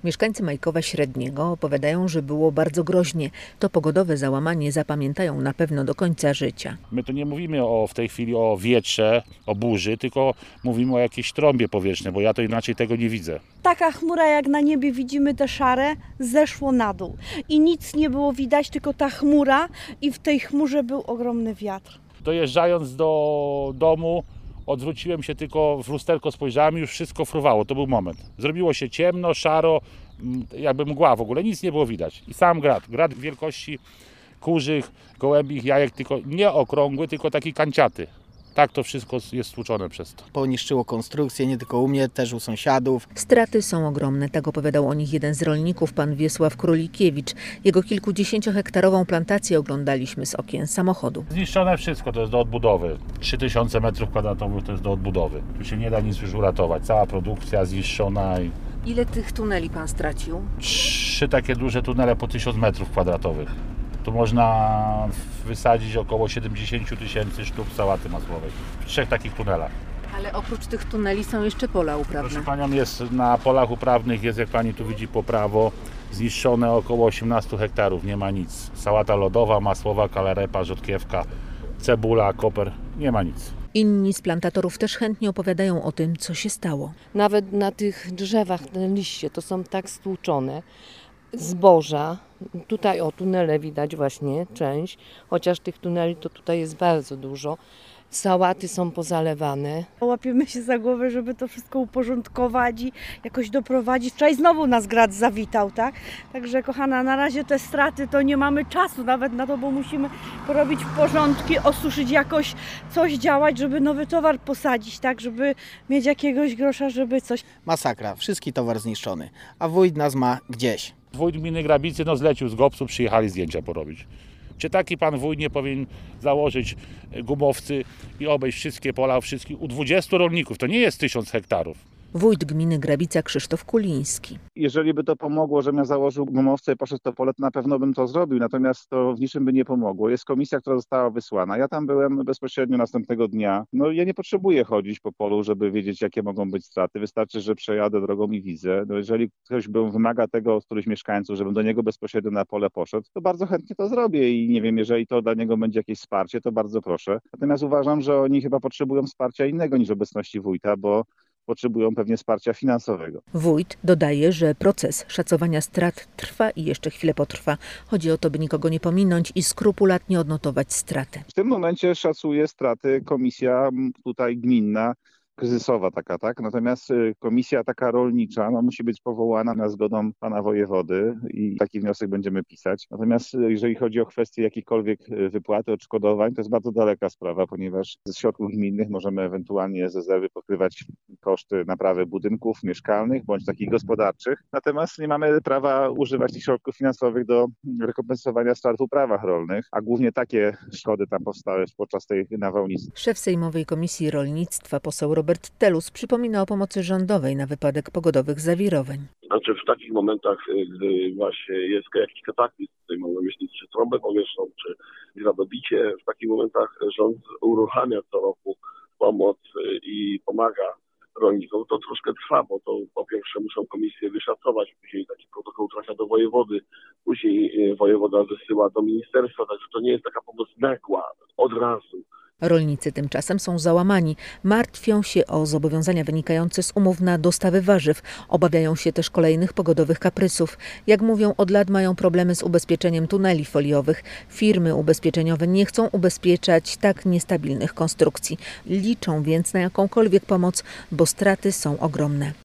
Mieszkańcy Majkowa Średniego opowiadają, że było bardzo groźnie. To pogodowe załamanie zapamiętają na pewno do końca życia. My tu nie mówimy w tej chwili o wietrze, o burzy, tylko mówimy o jakiejś trąbie powietrznej, bo ja to inaczej tego nie widzę. Taka chmura, jak na niebie widzimy te szare, zeszło na dół. I nic nie było widać, tylko ta chmura i w tej chmurze był ogromny wiatr. Dojeżdżając do domu, odwróciłem się tylko, w lusterko spojrzałem i już wszystko fruwało. To był moment. Zrobiło się ciemno, szaro, jakby mgła w ogóle, nic nie było widać. I sam grad wielkości kurzych, gołębich jajek, tylko nie okrągły, tylko taki kanciaty. Tak to wszystko jest stłuczone przez to. Poniszczyło konstrukcję nie tylko u mnie, też u sąsiadów. Straty są ogromne, tak opowiadał o nich jeden z rolników, pan Wiesław Królikiewicz. Jego kilkudziesięciohektarową plantację oglądaliśmy z okien samochodu. Zniszczone wszystko, to jest do odbudowy. 3000 m2 to jest do odbudowy. Tu się nie da nic już uratować. Cała produkcja zniszczona. Ile tych tuneli pan stracił? 3 takie duże tunele po 1000 m2. Tu można wysadzić około 70 000 sztuk sałaty masłowej w 3 takich tunelach. Ale oprócz tych tuneli są jeszcze pola uprawne. Proszę panią, jest na polach uprawnych, jest, jak pani tu widzi po prawo, zniszczone około 18 hektarów, nie ma nic. Sałata lodowa, masłowa, kalarepa, rzodkiewka, cebula, koper, nie ma nic. Inni z plantatorów też chętnie opowiadają o tym, co się stało. Nawet na tych drzewach, te liście to są tak stłuczone. Zboża, tutaj tunele widać właśnie część, chociaż tych tuneli to tutaj jest bardzo dużo. Sałaty są pozalewane. Łapiemy się za głowę, żeby to wszystko uporządkować i jakoś doprowadzić. Wczoraj znowu nas grad zawitał, tak? Także kochana, na razie te straty to nie mamy czasu nawet na to, bo musimy porobić porządki, osuszyć jakoś, coś działać, żeby nowy towar posadzić, tak? Żeby mieć jakiegoś grosza, żeby coś. Masakra, wszystki towar zniszczony, a wójt nas ma gdzieś. Wójt gminy Grabicy zlecił z GOPS-u, przyjechali zdjęcia porobić. Czy taki pan wójt nie powinien założyć gumowcy i obejść wszystkie pola, u 20 rolników? To nie jest 1000 hektarów. Wójt gminy Grabica Krzysztof Kuliński. Jeżeli by to pomogło, żebym ja założył gumowce i poszedł to pole, to na pewno bym to zrobił, natomiast to w niczym by nie pomogło. Jest komisja, która została wysłana. Ja tam byłem bezpośrednio następnego dnia. No ja nie potrzebuję chodzić po polu, żeby wiedzieć, jakie mogą być straty. Wystarczy, że przejadę drogą i widzę. No jeżeli ktoś wymaga tego od którychś mieszkańców, żebym do niego bezpośrednio na pole poszedł, to bardzo chętnie to zrobię i nie wiem, jeżeli to dla niego będzie jakieś wsparcie, to bardzo proszę. Natomiast uważam, że oni chyba potrzebują wsparcia innego niż obecności wójta, bo potrzebują pewnie wsparcia finansowego. Wójt dodaje, że proces szacowania strat trwa i jeszcze chwilę potrwa. Chodzi o to, by nikogo nie pominąć i skrupulatnie odnotować straty. W tym momencie szacuje straty komisja tutaj gminna, kryzysowa taka, tak? Natomiast komisja taka rolnicza musi być powołana na zgodą pana wojewody i taki wniosek będziemy pisać. Natomiast jeżeli chodzi o kwestię jakichkolwiek wypłaty, odszkodowań, to jest bardzo daleka sprawa, ponieważ ze środków gminnych możemy ewentualnie z rezerwy pokrywać koszty naprawy budynków mieszkalnych bądź takich gospodarczych. Natomiast nie mamy prawa używać tych środków finansowych do rekompensowania strat w uprawach rolnych, a głównie takie szkody tam powstały podczas tej nawałnicy. Szef Sejmowej Komisji Rolnictwa, poseł Robert Telus, przypomina o pomocy rządowej na wypadek pogodowych zawirowań. Znaczy w takich momentach, gdy właśnie jest jakiś kataklizm, tutaj mamy myśleć czy trąbę powietrzną, czy gradobicie, w takich momentach rząd uruchamia co roku pomoc i pomaga rolnikom. To troszkę trwa, bo to po pierwsze muszą komisje wyszacować, później taki protokół trafia do wojewody, później wojewoda wysyła do ministerstwa, także to nie jest taka pomoc nagła, od razu. Rolnicy tymczasem są załamani. Martwią się o zobowiązania wynikające z umów na dostawy warzyw. Obawiają się też kolejnych pogodowych kaprysów. Jak mówią, od lat mają problemy z ubezpieczeniem tuneli foliowych. Firmy ubezpieczeniowe nie chcą ubezpieczać tak niestabilnych konstrukcji. Liczą więc na jakąkolwiek pomoc, bo straty są ogromne.